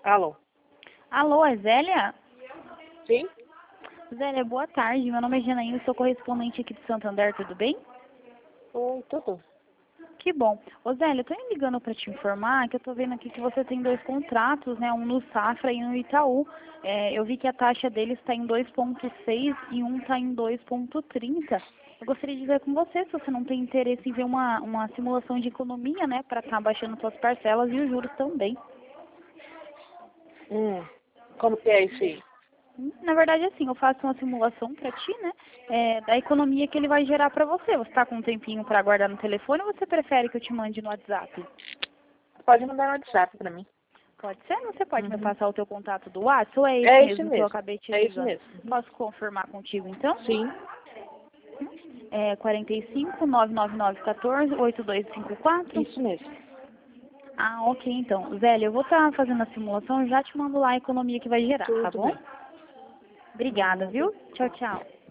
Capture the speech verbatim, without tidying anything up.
Alô? Alô, é Zélia? Sim? Zélia, boa tarde. Meu nome é Janaína, sou correspondente aqui de Santander, tudo bem? Oi, tudo. Que bom. Ô Zélia, eu tô ligando para te informar que eu tô vendo aqui que você tem dois contratos, né? Um no Safra e um no Itaú. É, eu vi que a taxa deles está em dois ponto seis e um está em dois ponto trinta. Eu gostaria de ver com você se você não tem interesse em ver uma, uma simulação de economia, né? Para estar baixando suas parcelas e os juros também. Hum, como que é isso aí? Na verdade, assim, eu faço uma simulação para ti, né, é, da economia que ele vai gerar para você. Você está com um tempinho para guardar no telefone ou você prefere que eu te mande no WhatsApp? Pode mandar no WhatsApp pra mim. Pode ser? Você pode me Uhum. passar o teu contato do WhatsApp ou é esse É esse mesmo que eu mesmo. acabei te É esse ligando? mesmo. Uhum. Posso confirmar contigo, então? Sim. É quarenta e cinco, nove nove nove, quatorze, oito dois cinco quatro? Isso mesmo. Ah, ok, então. Zélia, eu vou estar fazendo a simulação e já te mando lá a economia que vai gerar, tá Tudo bom? bem. Obrigada, Nada. viu? Tchau, tchau.